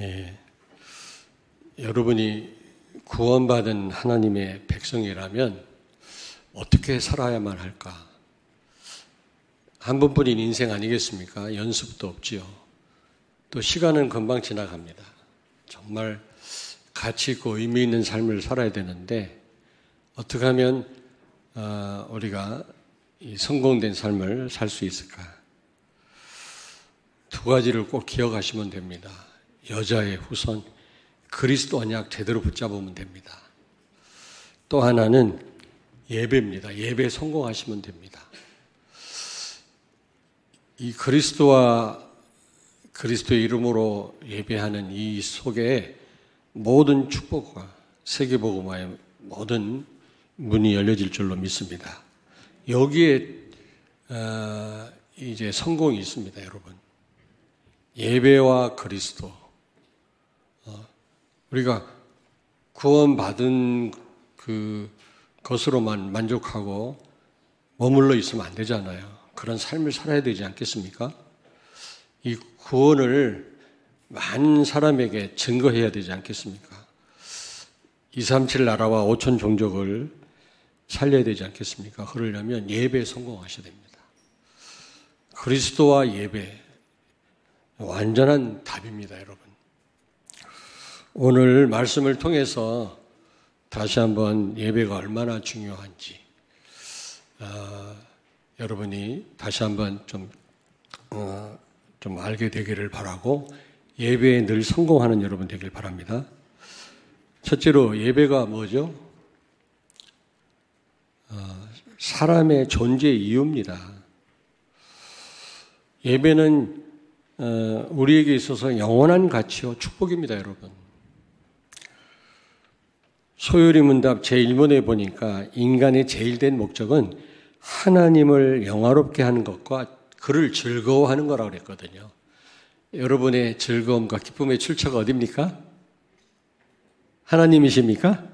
예, 여러분이 구원받은 하나님의 백성이라면 어떻게 살아야만 할까? 한 번뿐인 인생 아니겠습니까? 연습도 없지요. 또 시간은 금방 지나갑니다. 정말 가치 있고 의미 있는 삶을 살아야 되는데 어떻게 하면 우리가 이 성공된 삶을 살 수 있을까? 두 가지를 꼭 기억하시면 됩니다. 여자의 후손, 그리스도 언약 제대로 붙잡으면 됩니다. 또 하나는 예배입니다. 예배 성공하시면 됩니다. 이 그리스도와 그리스도의 이름으로 예배하는 이 속에 모든 축복과 세계복음화의 모든 문이 열려질 줄로 믿습니다. 여기에 이제 성공이 있습니다, 여러분. 예배와 그리스도. 우리가 구원받은 그 것으로만 만족하고 머물러 있으면 안 되잖아요. 그런 삶을 살아야 되지 않겠습니까? 이 구원을 많은 사람에게 증거해야 되지 않겠습니까? 237 나라와 5천 종족을 살려야 되지 않겠습니까? 그러려면 예배에 성공하셔야 됩니다. 그리스도와 예배, 완전한 답입니다, 여러분. 오늘 말씀을 통해서 다시 한번 예배가 얼마나 중요한지 여러분이 다시 한번 좀 알게 되기를 바라고 예배에 늘 성공하는 여러분 되길 바랍니다. 첫째로 예배가 뭐죠? 사람의 존재의 이유입니다. 예배는 우리에게 있어서 영원한 가치와 축복입니다, 여러분. 소요리 문답 제1번에 보니까 인간의 제일 된 목적은 하나님을 영화롭게 하는 것과 그를 즐거워하는 거라고 그랬거든요. 여러분의 즐거움과 기쁨의 출처가 어디입니까? 하나님이십니까?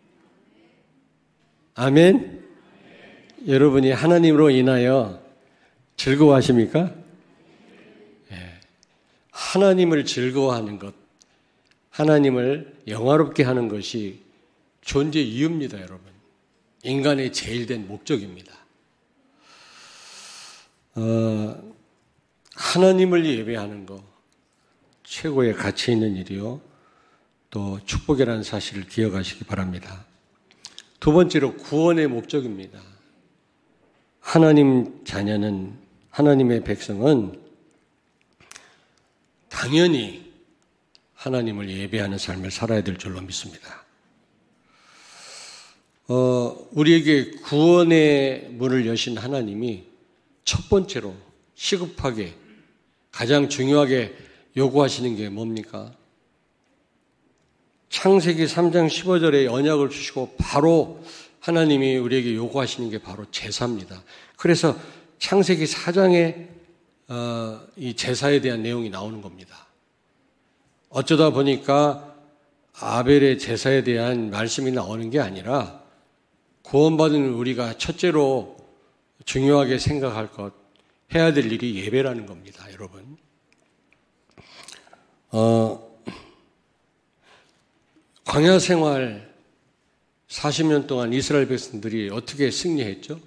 아멘? 여러분이 하나님으로 인하여 즐거워하십니까? 네. 하나님을 즐거워하는 것, 하나님을 영화롭게 하는 것이 존재 이유입니다, 여러분. 인간의 제일 된 목적입니다. 하나님을 예배하는 것, 최고의 가치 있는 일이요. 또 축복이라는 사실을 기억하시기 바랍니다. 두 번째로 구원의 목적입니다. 하나님 자녀는, 하나님의 백성은 당연히 하나님을 예배하는 삶을 살아야 될 줄로 믿습니다. 우리에게 구원의 문을 여신 하나님이 첫 번째로 시급하게 가장 중요하게 요구하시는 게 뭡니까? 창세기 3장 15절에 언약을 주시고 바로 하나님이 우리에게 요구하시는 게 바로 제사입니다. 그래서 창세기 4장에 이 제사에 대한 내용이 나오는 겁니다. 어쩌다 보니까 아벨의 제사에 대한 말씀이 나오는 게 아니라 구원받은 우리가 첫째로 중요하게 생각할 것, 해야 될 일이 예배라는 겁니다, 여러분. 광야 생활 40년 동안 이스라엘 백성들이 어떻게 승리했죠?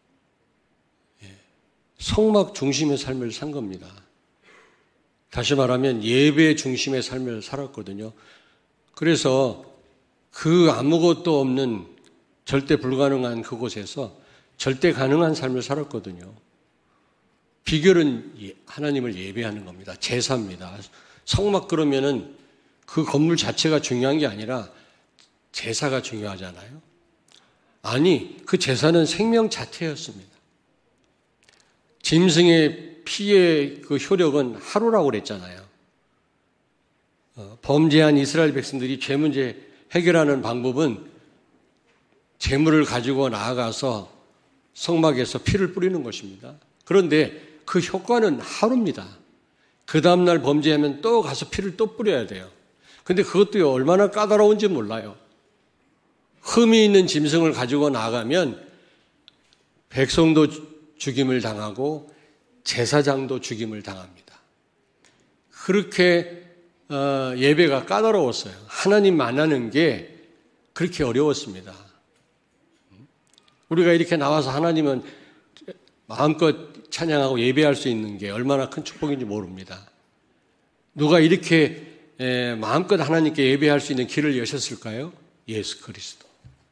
성막 중심의 삶을 산 겁니다. 다시 말하면 예배 중심의 삶을 살았거든요. 그래서 그 아무것도 없는 절대 불가능한 그곳에서 절대 가능한 삶을 살았거든요. 비결은 하나님을 예배하는 겁니다. 제사입니다. 성막 그러면은 그 건물 자체가 중요한 게 아니라 제사가 중요하잖아요. 아니, 그 제사는 생명 자체였습니다. 짐승의 피의 그 효력은 하루라고 그랬잖아요. 범죄한 이스라엘 백성들이 죄 문제 해결하는 방법은 재물을 가지고 나아가서 성막에서 피를 뿌리는 것입니다. 그런데 그 효과는 하루입니다. 그 다음날 범죄하면 또 가서 피를 또 뿌려야 돼요. 근데 그것도 얼마나 까다로운지 몰라요. 흠이 있는 짐승을 가지고 나가면 백성도 죽임을 당하고 제사장도 죽임을 당합니다. 그렇게 예배가 까다로웠어요. 하나님 만나는 게 그렇게 어려웠습니다. 우리가 이렇게 나와서 하나님은 마음껏 찬양하고 예배할 수 있는 게 얼마나 큰 축복인지 모릅니다. 누가 이렇게 마음껏 하나님께 예배할 수 있는 길을 여셨을까요? 예수 그리스도.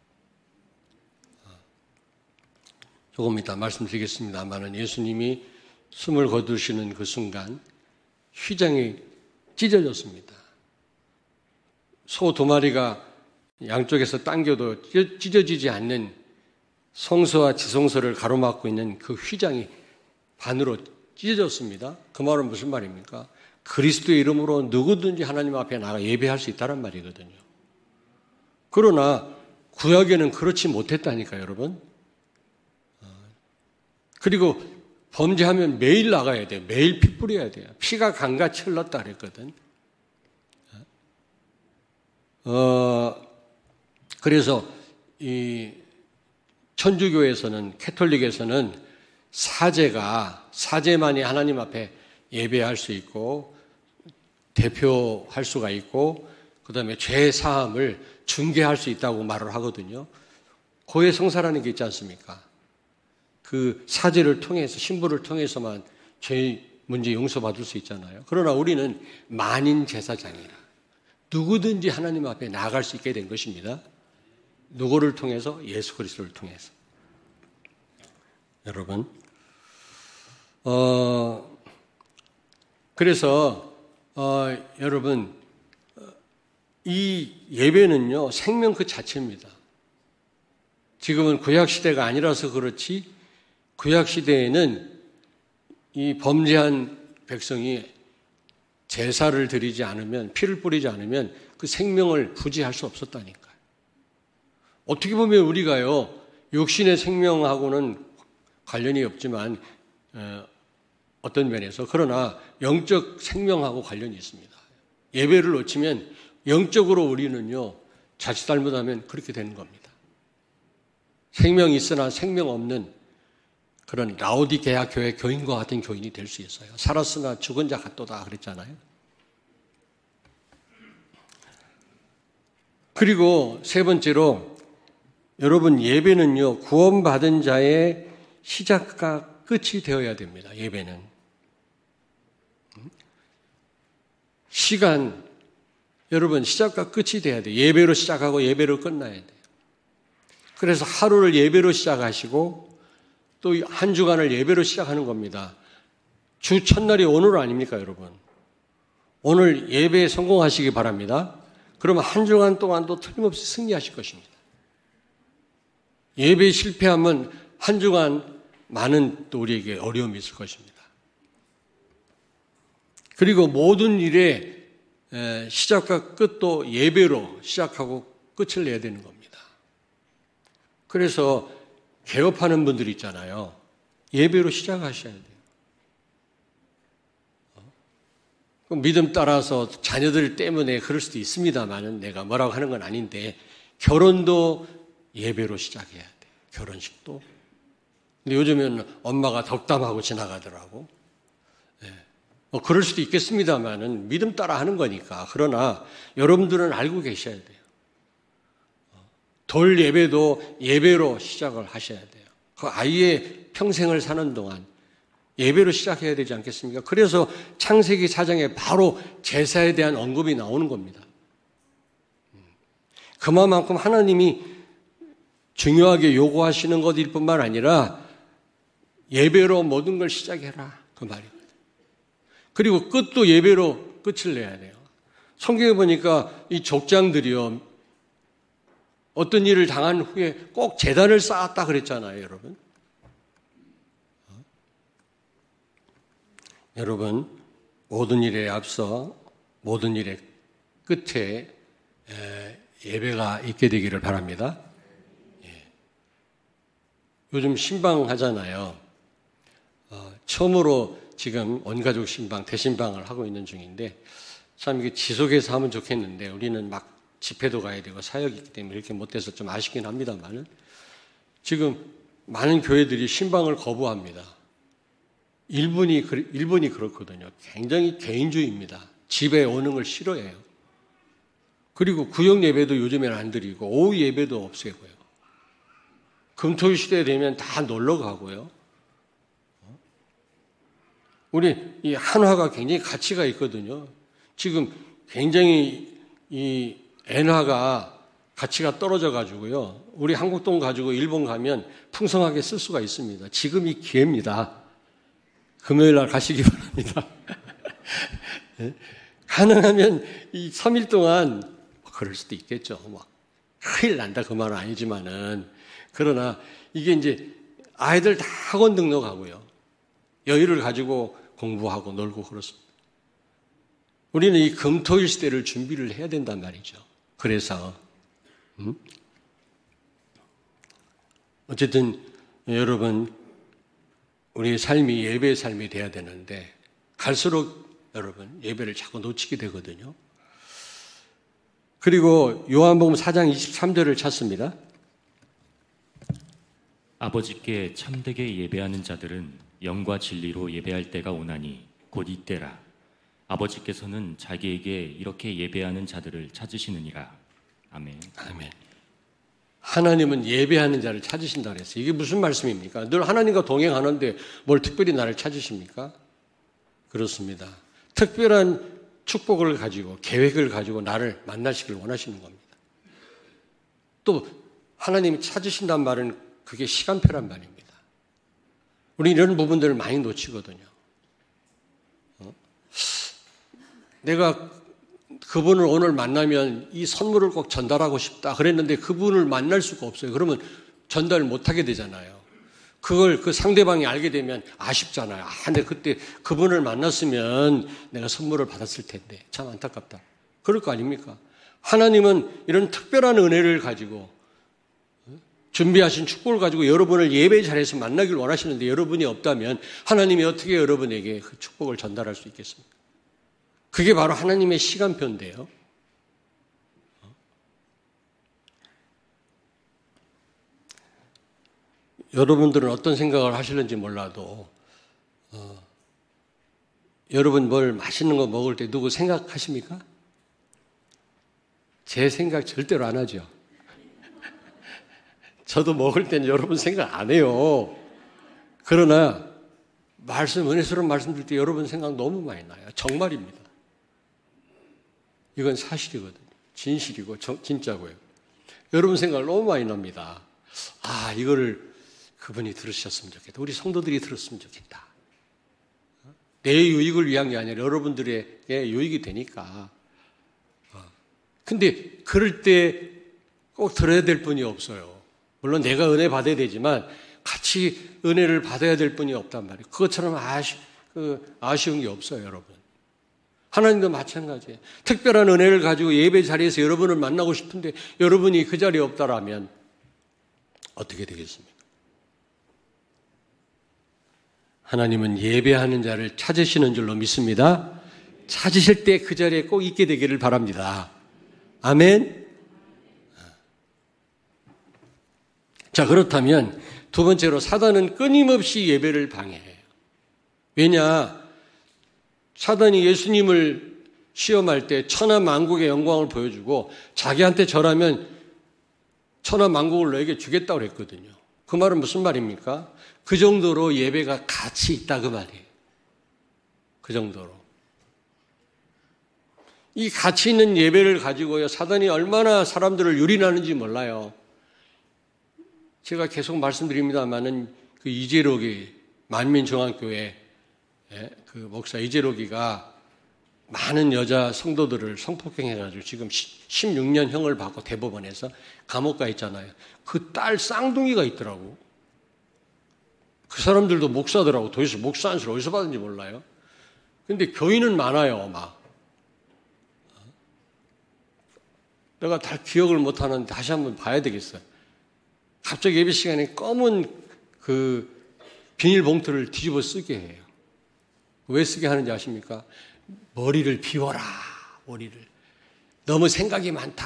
조금 이따 말씀드리겠습니다만은 예수님이 숨을 거두시는 그 순간 휘장이 찢어졌습니다. 소 2마리가 양쪽에서 당겨도 찢어지지 않는 성소와 지성소를 가로막고 있는 그 휘장이 반으로 찢어졌습니다. 그 말은 무슨 말입니까? 그리스도의 이름으로 누구든지 하나님 앞에 나가 예배할 수 있다는 말이거든요. 그러나 구약에는 그렇지 못했다니까요, 여러분. 그리고 범죄하면 매일 나가야 돼요. 매일 피 뿌려야 돼요. 피가 강같이 흘렀다 그랬거든. 그래서 이 천주교에서는, 캐톨릭에서는 사제만이 하나님 앞에 예배할 수 있고 대표할 수가 있고 그다음에 죄 사함을 중개할 수 있다고 말을 하거든요. 고해 성사라는 게 있지 않습니까? 그 사제를 통해서, 신부를 통해서만 죄 문제 용서받을 수 있잖아요. 그러나 우리는 만인 제사장이라 누구든지 하나님 앞에 나아갈 수 있게 된 것입니다. 누구를 통해서? 예수 그리스도를 통해서. 여러분, 그래서 여러분, 이 예배는요 생명 그 자체입니다. 지금은 구약 시대가 아니라서 그렇지 구약 시대에는 이 범죄한 백성이 제사를 드리지 않으면, 피를 뿌리지 않으면 그 생명을 부지할 수 없었다니까요. 어떻게 보면 우리가요 육신의 생명하고는 관련이 없지만 어떤 면에서, 그러나 영적 생명하고 관련이 있습니다. 예배를 놓치면 영적으로 우리는요 자칫 잘못하면 그렇게 되는 겁니다. 생명이 있으나 생명 없는 그런 라오디게아 교회 교인과 같은 교인이 될 수 있어요. 살았으나 죽은 자 같도다 그랬잖아요. 그리고 세 번째로 여러분, 예배는요 구원받은 자의 시작과 끝이 되어야 됩니다. 예배는 시간, 여러분 시작과 끝이 돼야 돼요. 예배로 시작하고 예배로 끝나야 돼요. 그래서 하루를 예배로 시작하시고 또 한 주간을 예배로 시작하는 겁니다. 주 첫날이 오늘 아닙니까, 여러분? 오늘 예배에 성공하시기 바랍니다. 그러면 한 주간 동안 또 틀림없이 승리하실 것입니다. 예배에 실패하면 한 주간 많은 또 우리에게 어려움이 있을 것입니다. 그리고 모든 일의 시작과 끝도 예배로 시작하고 끝을 내야 되는 겁니다. 그래서 개업하는 분들 있잖아요. 예배로 시작하셔야 돼요. 믿음 따라서 자녀들 때문에 그럴 수도 있습니다만 내가 뭐라고 하는 건 아닌데 결혼도 예배로 시작해야 돼요. 결혼식도. 근데 요즘에는 엄마가 덕담하고 지나가더라고. 그럴 수도 있겠습니다만 믿음 따라 하는 거니까. 그러나 여러분들은 알고 계셔야 돼요. 돌 예배도 예배로 시작을 하셔야 돼요. 그 아이의 평생을 사는 동안 예배로 시작해야 되지 않겠습니까? 그래서 창세기 4장에 바로 제사에 대한 언급이 나오는 겁니다. 그만큼 하나님이 중요하게 요구하시는 것일 뿐만 아니라 예배로 모든 걸 시작해라, 그 말입니다. 그리고 끝도 예배로 끝을 내야 돼요. 성경에 보니까 이 족장들이요 어떤 일을 당한 후에 꼭 제단을 쌓았다 그랬잖아요, 여러분. 여러분, 모든 일에 앞서 모든 일의 끝에 예배가 있게 되기를 바랍니다. 요즘 신방 하잖아요. 처음으로 지금 온가족 신방, 대신방을 하고 있는 중인데 참 이게 지속해서 하면 좋겠는데 우리는 막 집회도 가야 되고 사역이 있기 때문에 이렇게 못해서 좀 아쉽긴 합니다만 지금 많은 교회들이 신방을 거부합니다. 일본이 그렇거든요. 굉장히 개인주의입니다. 집에 오는 걸 싫어해요. 그리고 구역 예배도 요즘에는 안 드리고 오후 예배도 없애고요. 금토일 시대 되면 다 놀러 가고요. 우리 이 한화가 굉장히 가치가 있거든요. 지금 굉장히 이 엔화가 가치가 떨어져 가지고요. 우리 한국 돈 가지고 일본 가면 풍성하게 쓸 수가 있습니다. 지금이 기회입니다. 금요일 날 가시기 바랍니다. 가능하면 이 3일 동안 그럴 수도 있겠죠. 막 큰일 난다 그 말은 아니지만은 그러나 이게 이제 아이들 다 학원 등록하고요. 여유를 가지고 공부하고 놀고 그렇습니다. 우리는 이 금토일 시대를 준비를 해야 된단 말이죠. 그래서 어쨌든 여러분 우리의 삶이 예배의 삶이 돼야 되는데 갈수록 여러분 예배를 자꾸 놓치게 되거든요. 그리고 요한복음 4장 23절을 찾습니다. 아버지께 참되게 예배하는 자들은 영과 진리로 예배할 때가 오나니 곧 이때라. 아버지께서는 자기에게 이렇게 예배하는 자들을 찾으시느니라. 아멘. 아멘. 하나님은 예배하는 자를 찾으신다고 했어요. 이게 무슨 말씀입니까? 늘 하나님과 동행하는데 뭘 특별히 나를 찾으십니까? 그렇습니다. 특별한 축복을 가지고 계획을 가지고 나를 만나시길 원하시는 겁니다. 또 하나님이 찾으신다는 말은 그게 시간표란 말입니다. 우리 이런 부분들을 많이 놓치거든요. 내가 그분을 오늘 만나면 이 선물을 꼭 전달하고 싶다 그랬는데 그분을 만날 수가 없어요. 그러면 전달을 못하게 되잖아요. 그걸 그 상대방이 알게 되면 아쉽잖아요. 근데 그때 그분을 만났으면 내가 선물을 받았을 텐데 참 안타깝다. 그럴 거 아닙니까? 하나님은 이런 특별한 은혜를 가지고 준비하신 축복을 가지고 여러분을 예배 자리에서 만나길 원하시는데 여러분이 없다면 하나님이 어떻게 여러분에게 그 축복을 전달할 수 있겠습니까? 그게 바로 하나님의 시간표인데요. 여러분들은 어떤 생각을 하시는지 몰라도 여러분 뭘 맛있는 거 먹을 때 누구 생각하십니까? 제 생각 절대로 안 하죠. 저도 먹을 때는 여러분 생각 안 해요. 그러나 은혜스러운 말씀 드릴 때 여러분 생각 너무 많이 나요. 정말입니다. 이건 사실이거든요. 진실이고 진짜고요. 여러분 생각 너무 많이 납니다. 이거를 그분이 들으셨으면 좋겠다. 우리 성도들이 들었으면 좋겠다. 내 유익을 위한 게 아니라 여러분들에게 유익이 되니까. 근데 그럴 때 꼭 들어야 될 분이 없어요. 물론 내가 은혜 받아야 되지만 같이 은혜를 받아야 될 분이 없단 말이에요. 그것처럼 아쉬운 게 없어요, 여러분. 하나님도 마찬가지예요. 특별한 은혜를 가지고 예배 자리에서 여러분을 만나고 싶은데 여러분이 그 자리에 없다라면 어떻게 되겠습니까? 하나님은 예배하는 자를 찾으시는 줄로 믿습니다. 찾으실 때 그 자리에 꼭 있게 되기를 바랍니다. 아멘. 자, 그렇다면 두 번째로 사단은 끊임없이 예배를 방해해요. 왜냐? 사단이 예수님을 시험할 때 천하 만국의 영광을 보여주고 자기한테 절하면 천하 만국을 너에게 주겠다고 그랬거든요. 그 말은 무슨 말입니까? 그 정도로 예배가 가치 있다 그 말이에요. 그 정도로. 이 가치 있는 예배를 가지고요, 사단이 얼마나 사람들을 유린하는지 몰라요. 제가 계속 말씀드립니다만은 그 이재록이 만민중앙교회 그 목사 이재록이가 많은 여자 성도들을 성폭행해가지고 지금 16년형을 받고 대법원에서 감옥 가 있잖아요. 그 딸 쌍둥이가 있더라고. 그 사람들도 목사더라고. 도대체 목사 안수를 어디서 받은지 몰라요. 근데 교인은 많아요, 막. 내가 다 기억을 못하는데 다시 한번 봐야 되겠어요. 갑자기 예배 시간에 검은 그 비닐봉투를 뒤집어 쓰게 해요. 왜 쓰게 하는지 아십니까? 머리를 비워라, 머리를. 너무 생각이 많다.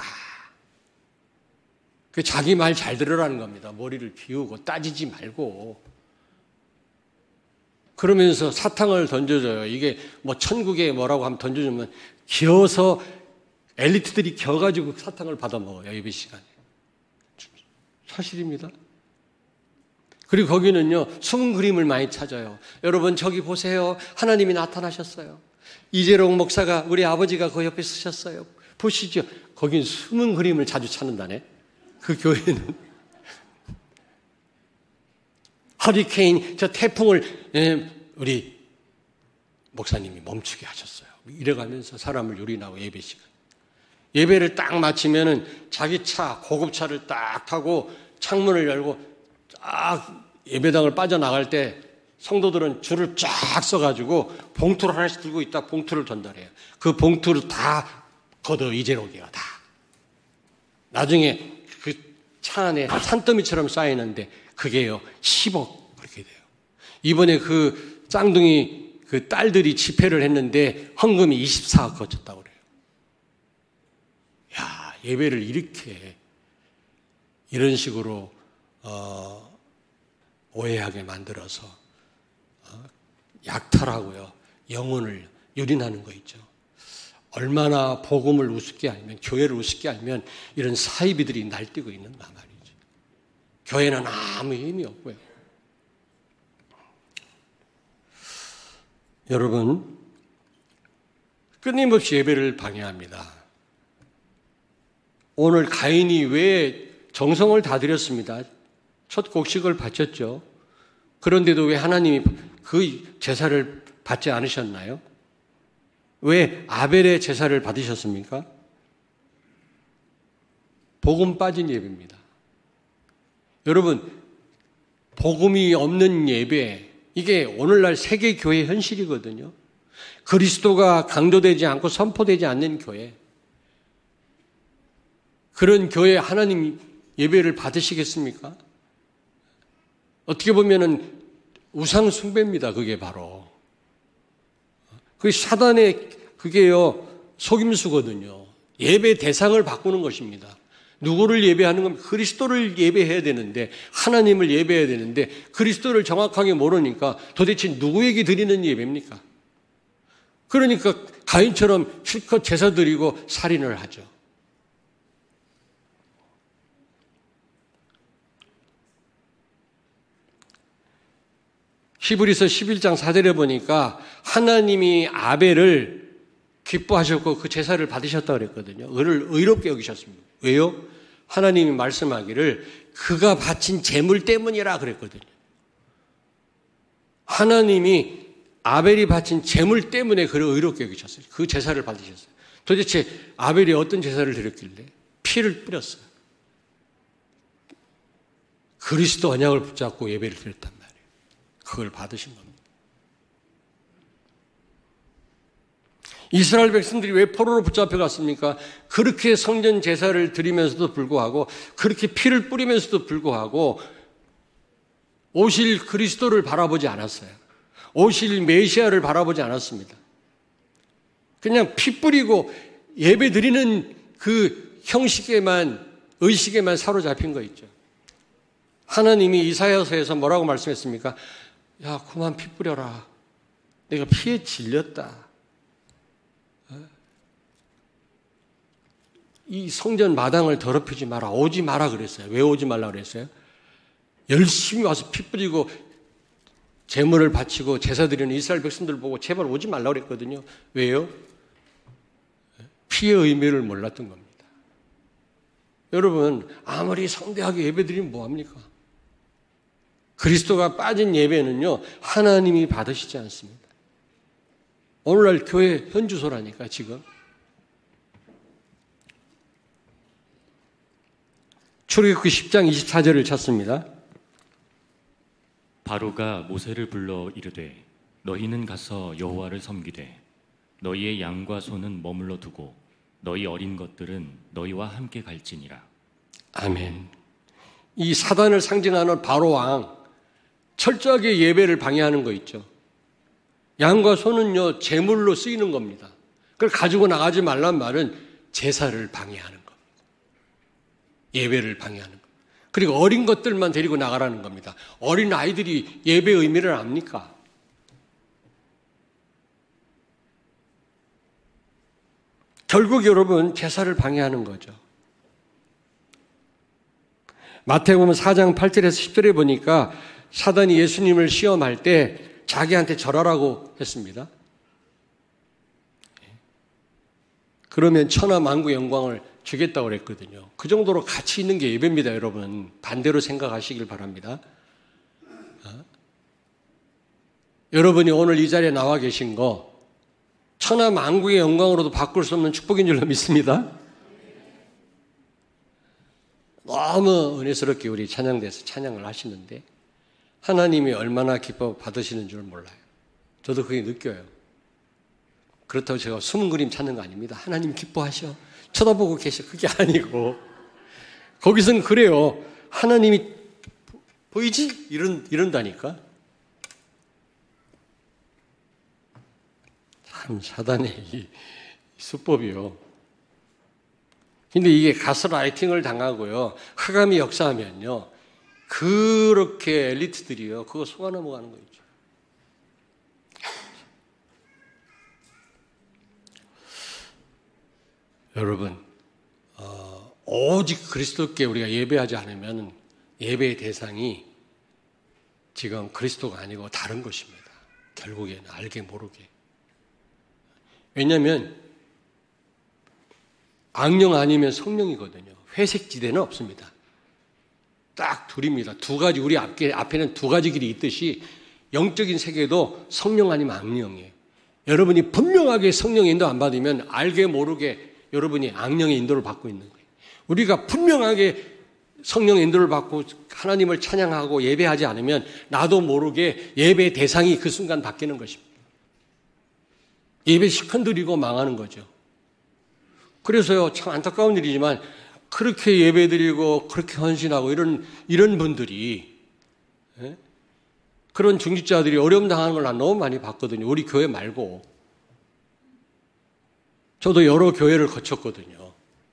그 자기 말 잘 들으라는 겁니다. 머리를 비우고 따지지 말고. 그러면서 사탕을 던져줘요. 이게 뭐 천국에 뭐라고 하면 던져주면 기어서 엘리트들이 기어가지고 사탕을 받아 먹어요. 예배 시간에. 사실입니다. 그리고 거기는요, 숨은 그림을 많이 찾아요. 여러분, 저기 보세요. 하나님이 나타나셨어요. 이재롱 목사가, 우리 아버지가 그 옆에 쓰셨어요. 보시죠. 거긴 숨은 그림을 자주 찾는다네. 그 교회는. 허리케인, 저 태풍을 우리 목사님이 멈추게 하셨어요. 이래가면서 사람을 유린하고 예배 시간. 예배를 딱 마치면은 자기 차, 고급차를 딱 타고 창문을 열고 딱 예배당을 빠져나갈 때 성도들은 줄을 쫙 써가지고 봉투를 하나씩 들고 있다 봉투를 전달해요. 그 봉투를 다 걷어 이재록이가 다. 나중에 그 차 안에 산더미처럼 쌓이는데 그게요 10억 그렇게 돼요. 이번에 그 쌍둥이 그 딸들이 집회를 했는데 헌금이 24억 거쳤다고 그래요. 야, 예배를 이렇게 이런 식으로 오해하게 만들어서 약탈하고요. 영혼을 유린하는 거 있죠. 얼마나 복음을 우습게 알면, 교회를 우습게 알면 이런 사이비들이 날뛰고 있는 말이죠. 교회는 아무 힘이 없고요. 여러분, 끊임없이 예배를 방해합니다. 오늘 가인이 왜 정성을 다 드렸습니다. 첫 곡식을 바쳤죠. 그런데도 왜 하나님이 그 제사를 받지 않으셨나요? 왜 아벨의 제사를 받으셨습니까? 복음 빠진 예배입니다. 여러분, 복음이 없는 예배, 이게 오늘날 세계 교회 현실이거든요. 그리스도가 강조되지 않고 선포되지 않는 교회. 그런 교회 하나님 예배를 받으시겠습니까? 어떻게 보면은 우상 숭배입니다. 그게 바로. 그 사단의 그게요 속임수거든요. 예배 대상을 바꾸는 것입니다. 누구를 예배하는 건 그리스도를 예배해야 되는데 하나님을 예배해야 되는데 그리스도를 정확하게 모르니까 도대체 누구에게 드리는 예배입니까? 그러니까 가인처럼 실컷 제사 드리고 살인을 하죠. 히브리서 11장 4절에 보니까 하나님이 아벨을 기뻐하셨고 그 제사를 받으셨다고 그랬거든요. 그를 의롭게 여기셨습니다. 왜요? 하나님이 말씀하기를 그가 바친 제물 때문이라 그랬거든요. 하나님이 아벨이 바친 제물 때문에 그를 의롭게 여기셨어요. 그 제사를 받으셨어요. 도대체 아벨이 어떤 제사를 드렸길래? 피를 뿌렸어요. 그리스도 언약을 붙잡고 예배를 드렸단 말이에요. 그걸 받으신 겁니다. 이스라엘 백성들이 왜 포로로 붙잡혀 갔습니까? 그렇게 성전 제사를 드리면서도 불구하고 그렇게 피를 뿌리면서도 불구하고 오실 그리스도를 바라보지 않았어요. 오실 메시아를 바라보지 않았습니다. 그냥 피 뿌리고 예배 드리는 그 형식에만 의식에만 사로잡힌 거 있죠. 하나님이 이사야서에서 뭐라고 말씀했습니까? 야, 그만 피 뿌려라. 내가 피에 질렸다. 이 성전 마당을 더럽히지 마라. 오지 마라 그랬어요. 왜 오지 말라 그랬어요? 열심히 와서 피 뿌리고 제물을 바치고 제사 드리는 이스라엘 백성들 보고 제발 오지 말라 그랬거든요. 왜요? 피의 의미를 몰랐던 겁니다. 여러분, 아무리 성대하게 예배드리면 뭐합니까? 그리스도가 빠진 예배는요, 하나님이 받으시지 않습니다. 오늘날 교회 현주소라니까, 지금. 출애굽기 10장 24절을 찾습니다. 바로가 모세를 불러 이르되 너희는 가서 여호와를 섬기되 너희의 양과 소는 머물러 두고 너희 어린 것들은 너희와 함께 갈지니라. 아멘. 이 사단을 상징하는 바로 왕, 철저하게 예배를 방해하는 거 있죠. 양과 소는요, 제물로 쓰이는 겁니다. 그걸 가지고 나가지 말란 말은 제사를 방해하는 겁니다. 예배를 방해하는 겁니다. 그리고 어린 것들만 데리고 나가라는 겁니다. 어린 아이들이 예배의 의미를 압니까? 결국 여러분 제사를 방해하는 거죠. 마태복음 4장 8절에서 10절에 보니까 사단이 예수님을 시험할 때 자기한테 절하라고 했습니다. 그러면 천하 만국 영광을 주겠다고 그랬거든요. 그 정도로 가치 있는 게 예배입니다, 여러분. 반대로 생각하시길 바랍니다. 여러분이 오늘 이 자리에 나와 계신 거 천하 만국의 영광으로도 바꿀 수 없는 축복인 줄로 믿습니다. 너무 은혜스럽게 우리 찬양대에서 찬양을 하시는데 하나님이 얼마나 기뻐 받으시는 줄 몰라요. 저도 그게 느껴요. 그렇다고 제가 숨은 그림 찾는 거 아닙니다. 하나님 기뻐하셔. 쳐다보고 계셔. 그게 아니고 거기서는 그래요. 하나님이 보이지? 이런다니까. 참 사단의 이 수법이요. 근데 이게 가스라이팅을 당하고요. 흑암이 역사하면요. 그렇게 엘리트들이요. 그거 속아 넘어가는 거 있죠. 여러분, 오직 그리스도께 우리가 예배하지 않으면 예배의 대상이 지금 그리스도가 아니고 다른 것입니다. 결국에는 알게 모르게. 왜냐하면 악령 아니면 성령이거든요. 회색 지대는 없습니다. 딱 둘입니다. 두 가지, 우리 앞에는 두 가지 길이 있듯이 영적인 세계도 성령 아니면 악령이에요. 여러분이 분명하게 성령의 인도 안 받으면 알게 모르게 여러분이 악령의 인도를 받고 있는 거예요. 우리가 분명하게 성령의 인도를 받고 하나님을 찬양하고 예배하지 않으면 나도 모르게 예배의 대상이 그 순간 바뀌는 것입니다. 예배 시큰드리고 망하는 거죠. 그래서요, 참 안타까운 일이지만 그렇게 예배드리고 그렇게 헌신하고 이런 분들이, 그런 중직자들이 어려움 당하는 걸 난 너무 많이 봤거든요. 우리 교회 말고. 저도 여러 교회를 거쳤거든요.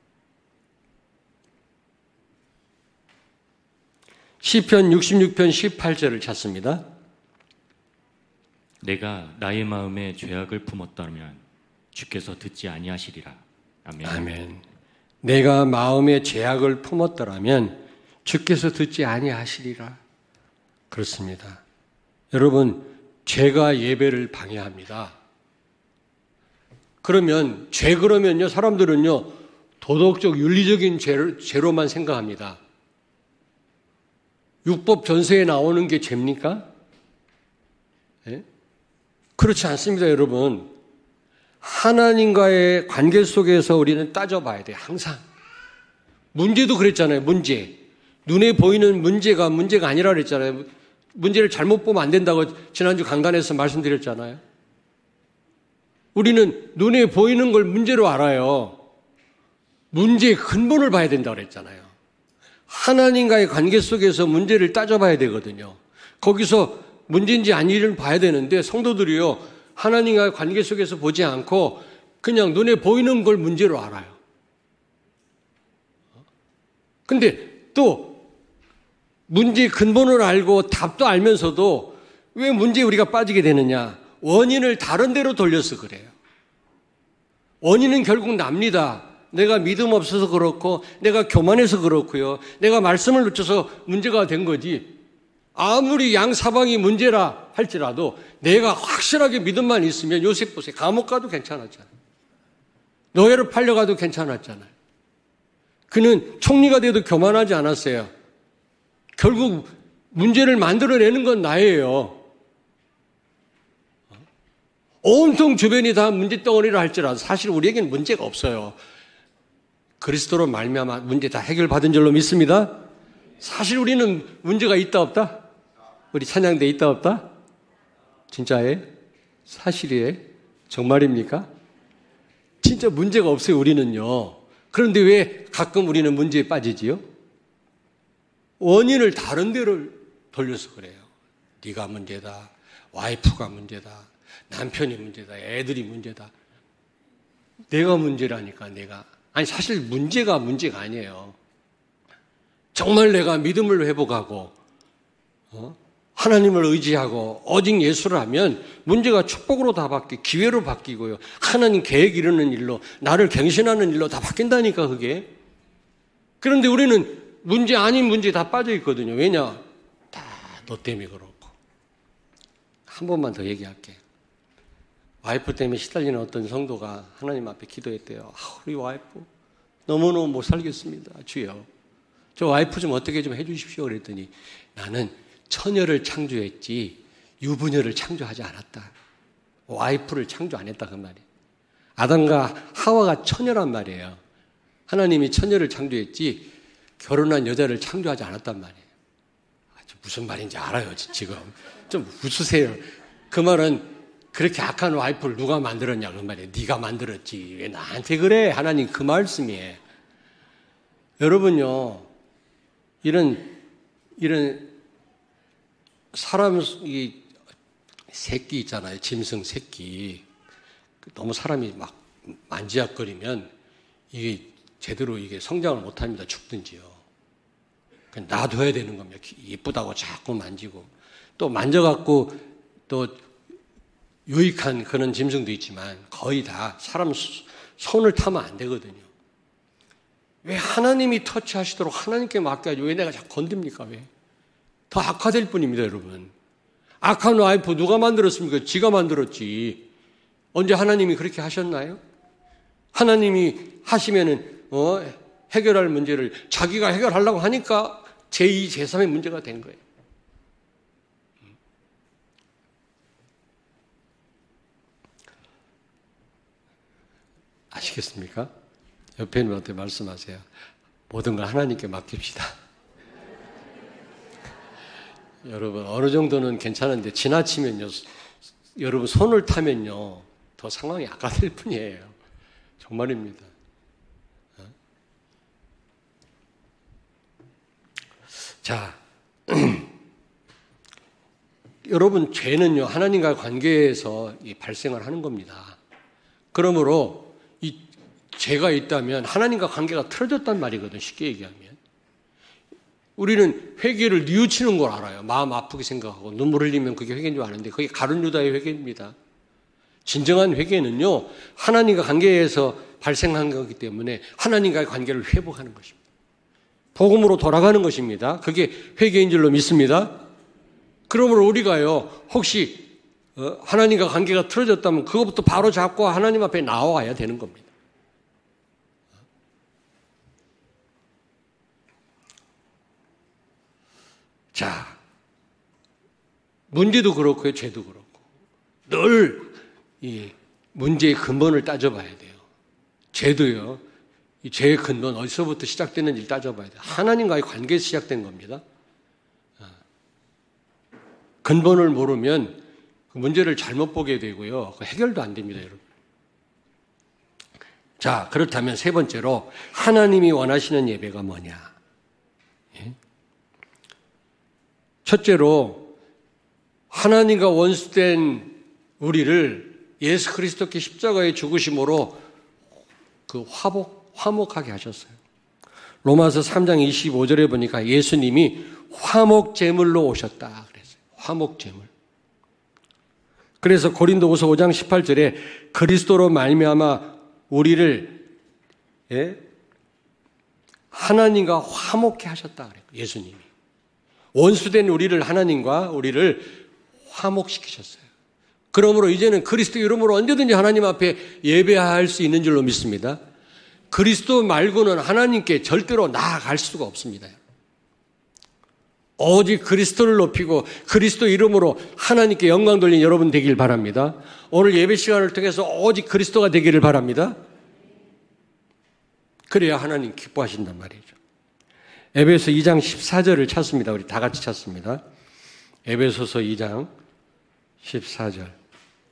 시편 66편 18절을 찾습니다. 내가 나의 마음에 죄악을 품었다면 주께서 듣지 아니하시리라. 아멘. 아멘. 내가 마음에 죄악을 품었더라면 주께서 듣지 아니하시리라. 그렇습니다. 여러분, 죄가 예배를 방해합니다. 그러면 그러면요, 사람들은요, 도덕적, 윤리적인 죄로만 생각합니다. 율법 전서에 나오는 게 죄입니까? 네? 그렇지 않습니다, 여러분. 하나님과의 관계 속에서 우리는 따져봐야 돼요, 항상. 문제도 그랬잖아요, 문제. 눈에 보이는 문제가 아니라 그랬잖아요. 문제를 잘못 보면 안 된다고 지난주 강단에서 말씀드렸잖아요. 우리는 눈에 보이는 걸 문제로 알아요. 문제의 근본을 봐야 된다고 그랬잖아요. 하나님과의 관계 속에서 문제를 따져봐야 되거든요. 거기서 문제인지 아닌지를 봐야 되는데 성도들이요, 하나님과의 관계 속에서 보지 않고 그냥 눈에 보이는 걸 문제로 알아요. 근데 또 문제의 근본을 알고 답도 알면서도 왜 문제에 우리가 빠지게 되느냐? 원인을 다른 데로 돌려서 그래요. 원인은 결국 납니다. 내가 믿음 없어서 그렇고 내가 교만해서 그렇고요. 내가 말씀을 놓쳐서 문제가 된 거지. 아무리 양사방이 문제라 할지라도 내가 확실하게 믿음만 있으면 요셉 보세요. 감옥 가도 괜찮았잖아요. 노예로 팔려가도 괜찮았잖아요. 그는 총리가 돼도 교만하지 않았어요. 결국 문제를 만들어내는 건 나예요. 온통 주변이 다 문제덩어리라 할지라도 사실 우리에게는 문제가 없어요. 그리스도로 말미암아 문제 다 해결받은 줄로 믿습니다. 사실 우리는 문제가 있다 없다? 우리 찬양대 있다 없다? 진짜예요? 사실이에요? 정말입니까? 진짜 문제가 없어요, 우리는요. 그런데 왜 가끔 우리는 문제에 빠지지요? 원인을 다른 데로 돌려서 그래요. 네가 문제다, 와이프가 문제다, 남편이 문제다, 애들이 문제다. 내가 문제라니까, 내가. 아니, 사실 문제가 아니에요. 정말 내가 믿음을 회복하고 하나님을 의지하고 오직 예수를 하면 문제가 축복으로 다 바뀌고 기회로 바뀌고요. 하나님 계획 이루는 일로, 나를 갱신하는 일로 다 바뀐다니까 그게. 그런데 우리는 문제 아닌 문제에 다 빠져 있거든요. 왜냐? 다 너 때문에 그렇고. 한 번만 더 얘기할게. 와이프 때문에 시달리는 어떤 성도가 하나님 앞에 기도했대요. 우리 와이프 너무너무 못 살겠습니다. 주여, 저 와이프 좀 어떻게 좀 해주십시오. 그랬더니 나는 처녀를 창조했지 유부녀를 창조하지 않았다. 와이프를 창조 안 했다 그 말이에요. 아담과 하와가 처녀란 말이에요. 하나님이 처녀를 창조했지 결혼한 여자를 창조하지 않았단 말이에요. 무슨 말인지 알아요 지금. 좀 웃으세요. 그 말은 그렇게 악한 와이프를 누가 만들었냐 그 말이에요. 네가 만들었지. 왜 나한테 그래? 하나님 그 말씀이에요. 여러분요, 이런 사람 이 새끼 있잖아요. 짐승 새끼. 너무 사람이 막 만지작거리면 이게 제대로 이게 성장을 못합니다. 죽든지요. 놔둬야 되는 겁니다. 예쁘다고 자꾸 만지고 또 만져갖고 또 유익한 그런 짐승도 있지만 거의 다 사람 손을 타면 안 되거든요. 왜 하나님이 터치하시도록 하나님께 맡겨야지 왜 내가 자꾸 건듭니까? 왜? 더 악화될 뿐입니다, 여러분. 악한 와이프 누가 만들었습니까? 지가 만들었지. 언제 하나님이 그렇게 하셨나요? 하나님이 하시면은 해결할 문제를 자기가 해결하려고 하니까 제2, 제3의 문제가 된 거예요. 아시겠습니까? 옆에 있는 분한테 말씀하세요. 모든 걸 하나님께 맡깁시다. 여러분 어느 정도는 괜찮은데 지나치면요, 여러분 손을 타면요 더 상황이 악화될 뿐이에요. 정말입니다. 자, 여러분 죄는요 하나님과의 관계에서 발생을 하는 겁니다. 그러므로 이 죄가 있다면 하나님과 관계가 틀어졌단 말이거든. 쉽게 얘기하면 우리는 회개를 뉘우치는 걸 알아요. 마음 아프게 생각하고 눈물 흘리면 그게 회개인 줄 아는데 그게 가룟 유다의 회개입니다. 진정한 회개는요 하나님과 관계에서 발생한 거기 때문에 하나님과의 관계를 회복하는 것입니다. 복음으로 돌아가는 것입니다. 그게 회개인 줄로 믿습니다. 그러므로 우리가요 혹시 하나님과 관계가 틀어졌다면 그것부터 바로 잡고 하나님 앞에 나와야 되는 겁니다. 자, 문제도 그렇고요, 죄도 그렇고 늘 이 문제의 근본을 따져봐야 돼요. 죄도요, 이 죄의 근본 어디서부터 시작되는지를 따져봐야 돼요. 하나님과의 관계에서 시작된 겁니다. 근본을 모르면 그 문제를 잘못 보게 되고요, 해결도 안 됩니다, 여러분. 자, 그렇다면 세 번째로 하나님이 원하시는 예배가 뭐냐? 예? 첫째로 하나님과 원수된 우리를 예수 그리스도께 십자가의 죽으심으로 그 화목하게 하셨어요. 로마서 3장 25절에 보니까 예수님이 화목 제물로 오셨다 그랬어요. 화목 제물. 그래서 고린도후서 5장 18절에 그리스도로 말미암아 우리를 하나님과 화목케 하셨다 그래요. 예수님이 원수된 우리를 하나님과 우리를 화목시키셨어요. 그러므로 이제는 그리스도 이름으로 언제든지 하나님 앞에 예배할 수 있는 줄로 믿습니다. 그리스도 말고는 하나님께 절대로 나아갈 수가 없습니다. 오직 그리스도를 높이고 그리스도 이름으로 하나님께 영광 돌린 여러분 되길 바랍니다. 오늘 예배 시간을 통해서 오직 그리스도가 되기를 바랍니다. 그래야 하나님 기뻐하신단 말이죠. 에베소 2장 14절을 찾습니다. 우리 다 같이 찾습니다. 에베소서 2장 14절.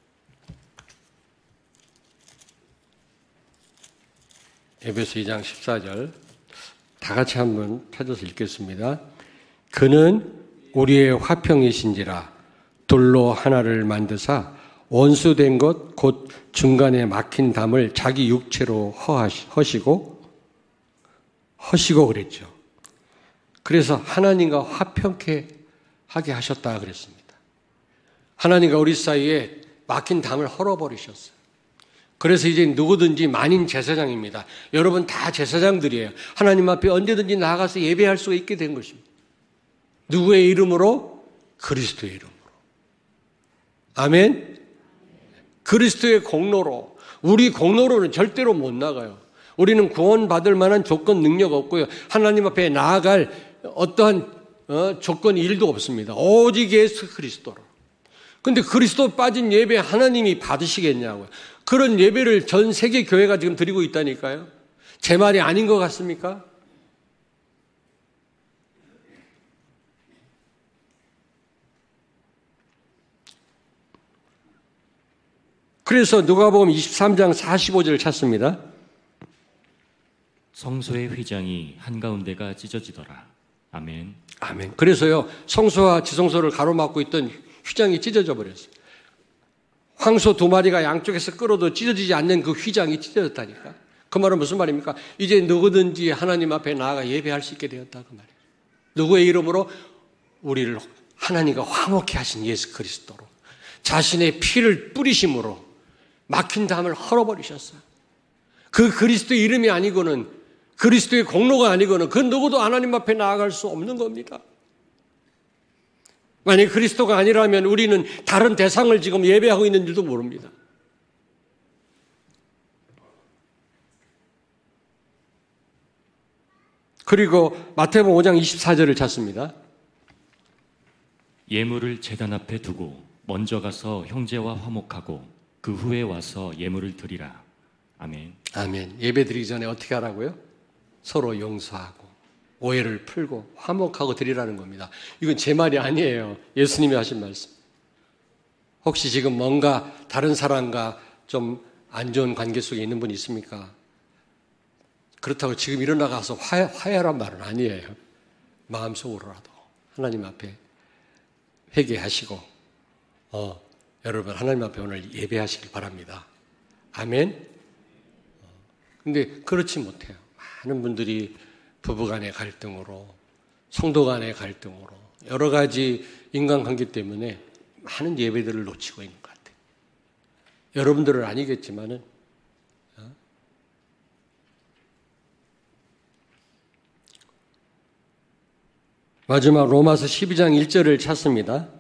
에베소 2장 14절 다 같이 한번 찾아서 읽겠습니다. 그는 우리의 화평이신지라 돌로 하나를 만드사 원수된 것 곧 중간에 막힌 담을 자기 육체로 허시고 그랬죠. 그래서 하나님과 화평케 하게 하셨다 그랬습니다. 하나님과 우리 사이에 막힌 담을 헐어버리셨어요. 그래서 이제 누구든지 만인 제사장입니다. 여러분 다 제사장들이에요. 하나님 앞에 언제든지 나아가서 예배할 수가 있게 된 것입니다. 누구의 이름으로? 그리스도의 이름으로. 아멘. 그리스도의 공로로. 우리 공로로는 절대로 못 나가요. 우리는 구원받을 만한 조건, 능력 없고요. 하나님 앞에 나아갈 어떠한 조건, 일도 없습니다. 오직 예수 그리스도로. 근데 그리스도 빠진 예배 하나님이 받으시겠냐고요. 그런 예배를 전 세계 교회가 지금 드리고 있다니까요. 제 말이 아닌 것 같습니까? 그래서 누가복음 23장 45절을 찾습니다. 성소의 휘장이 한가운데가 찢어지더라. 아멘. 아멘. 그래서요, 성소와 지성소를 가로막고 있던 휘장이 찢어져 버렸어요. 황소 2마리가 양쪽에서 끌어도 찢어지지 않는 그 휘장이 찢어졌다니까. 그 말은 무슨 말입니까? 이제 누구든지 하나님 앞에 나아가 예배할 수 있게 되었다 그 말이에요. 누구의 이름으로? 우리를 하나님과 화목케 하신 예수 그리스도로. 자신의 피를 뿌리심으로 막힌 담을 헐어버리셨어요. 그 그리스도의 이름이 아니고는, 그리스도의 공로가 아니고는 그 누구도 하나님 앞에 나아갈 수 없는 겁니다. 만약 그리스도가 아니라면 우리는 다른 대상을 지금 예배하고 있는 줄도 모릅니다. 그리고 마태복음 5장 24절을 찾습니다. 예물을 제단 앞에 두고 먼저 가서 형제와 화목하고 그 후에 와서 예물을 드리라. 아멘. 아멘. 예배 드리기 전에 어떻게 하라고요? 서로 용서하고 오해를 풀고 화목하고 드리라는 겁니다. 이건 제 말이 아니에요. 예수님이 하신 말씀. 혹시 지금 뭔가 다른 사람과 좀 안 좋은 관계 속에 있는 분이 있습니까? 그렇다고 지금 일어나가서 화해하란 말은 아니에요. 마음속으로라도 하나님 앞에 회개하시고 여러분 하나님 앞에 오늘 예배하시길 바랍니다. 아멘. 근데 그렇지 못해요. 많은 분들이 부부간의 갈등으로, 성도 간의 갈등으로, 여러 가지 인간관계 때문에 많은 예배들을 놓치고 있는 것 같아요. 여러분들은 아니겠지만은 마지막 로마서 12장 1절을 찾습니다.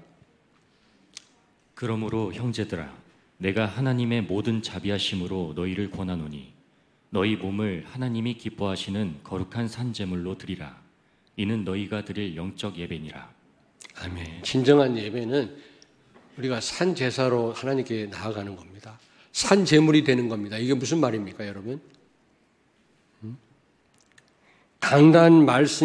그러므로 형제들아, 내가 하나님의 모든 자비하심으로 너희를 권하노니 너희 몸을 하나님이 기뻐하시는 거룩한 산제물로 드리라. 이는 너희가 드릴 영적 예배니라. 아멘. 진정한 예배는 우리가 산 제사로 하나님께 나아가는 겁니다. 산 제물이 되는 겁니다. 이게 무슨 말입니까, 여러분? 강단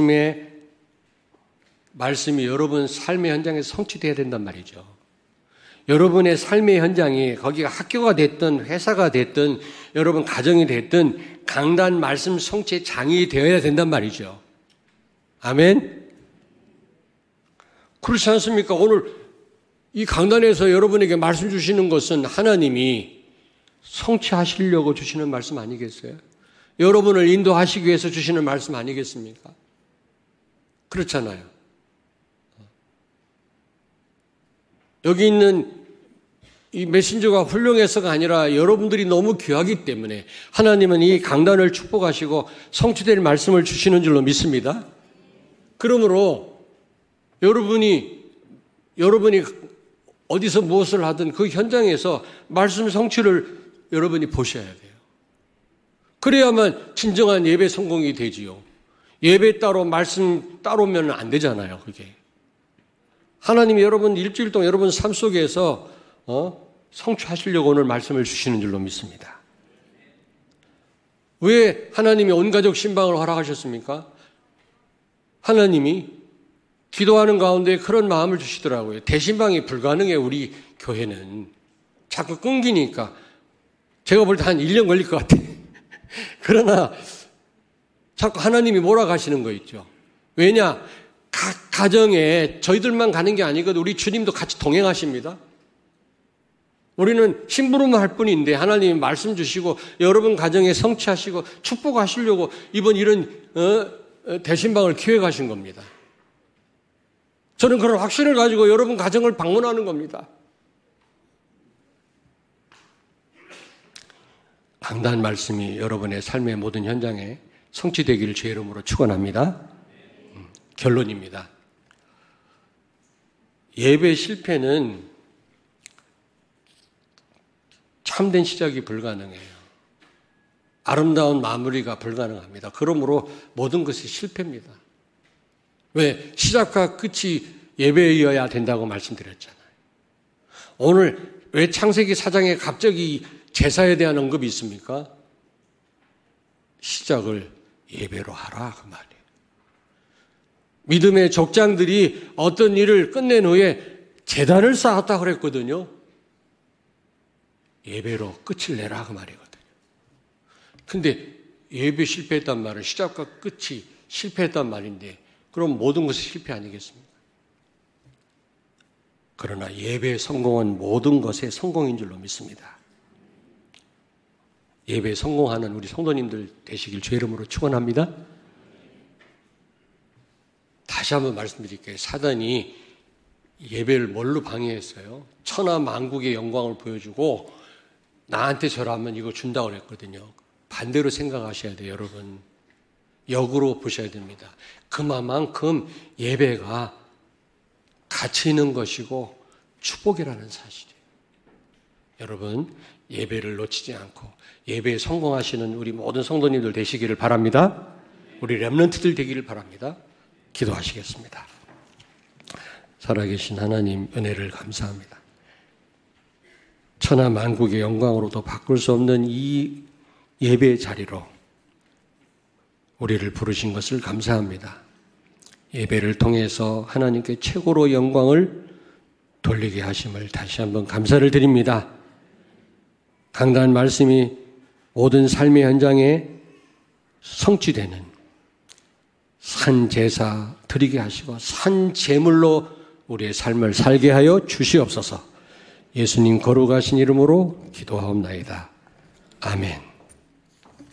말씀이 여러분 삶의 현장에 성취되어야 된단 말이죠. 여러분의 삶의 현장이 거기가 학교가 됐든 회사가 됐든 여러분 가정이 됐든 강단 말씀 성취의 장이 되어야 된단 말이죠. 아멘. 그렇지 않습니까? 오늘 이 강단에서 여러분에게 말씀 주시는 것은 하나님이 성취하시려고 주시는 말씀 아니겠어요? 여러분을 인도하시기 위해서 주시는 말씀 아니겠습니까? 그렇잖아요. 여기 있는 이 메신저가 훌륭해서가 아니라 여러분들이 너무 귀하기 때문에 하나님은 이 강단을 축복하시고 성취될 말씀을 주시는 줄로 믿습니다. 그러므로 여러분이 어디서 무엇을 하든 그 현장에서 말씀 성취를 여러분이 보셔야 돼요. 그래야만 진정한 예배 성공이 되지요. 예배 따로 말씀 따로면 안 되잖아요, 그게. 하나님이 여러분 일주일 동안 여러분 삶 속에서 성취하시려고 오늘 말씀을 주시는 줄로 믿습니다. 왜 하나님이 온가족 신방을 허락하셨습니까? 하나님이 기도하는 가운데 그런 마음을 주시더라고요. 대신방이 불가능해. 우리 교회는 자꾸 끊기니까 제가 볼 때 한 1년 걸릴 것 같아요. 그러나 자꾸 하나님이 몰아가시는 거 있죠. 왜냐? 각 가정에 저희들만 가는 게 아니거든. 우리 주님도 같이 동행하십니다. 우리는 심부름을 할 뿐인데 하나님이 말씀 주시고 여러분 가정에 성취하시고 축복하시려고 이번 이런 대신방을 기획하신 겁니다. 저는 그런 확신을 가지고 여러분 가정을 방문하는 겁니다. 강단 말씀이 여러분의 삶의 모든 현장에 성취되기를 주의 이름으로 축원합니다. 결론입니다. 예배 실패는 참된 시작이 불가능해요. 아름다운 마무리가 불가능합니다. 그러므로 모든 것이 실패입니다. 왜? 시작과 끝이 예배여야 된다고 말씀드렸잖아요. 오늘 왜 창세기 4장에 갑자기 제사에 대한 언급이 있습니까? 시작을 예배로 하라 그 말이에요. 믿음의 족장들이 어떤 일을 끝낸 후에 제단을 쌓았다 그랬거든요. 예배로 끝을 내라 그 말이거든요. 근데 예배 실패했단 말은 시작과 끝이 실패했단 말인데 그럼 모든 것이 실패 아니겠습니까? 그러나 예배의 성공은 모든 것의 성공인 줄로 믿습니다. 예배에 성공하는 우리 성도님들 되시길 주의 이름으로 축원합니다. 다시 한번 말씀드릴게요. 사단이 예배를 뭘로 방해했어요? 천하 만국의 영광을 보여주고 나한테 절하면 이거 준다고 그랬거든요. 반대로 생각하셔야 돼요, 여러분. 역으로 보셔야 됩니다. 그만큼 예배가 가치 있는 것이고 축복이라는 사실이에요. 여러분, 예배를 놓치지 않고 예배에 성공하시는 우리 모든 성도님들 되시기를 바랍니다. 우리 렘넌트들 되기를 바랍니다. 기도하시겠습니다. 살아계신 하나님 은혜를 감사합니다. 천하 만국의 영광으로도 바꿀 수 없는 이 예배의 자리로 우리를 부르신 것을 감사합니다. 예배를 통해서 하나님께 최고로 영광을 돌리게 하심을 다시 한번 감사를 드립니다. 강단 말씀이 모든 삶의 현장에 성취되는 산 제사 드리게 하시고 산 제물로 우리의 삶을 살게 하여 주시옵소서. 예수님 거룩하신 이름으로 기도하옵나이다. 아멘.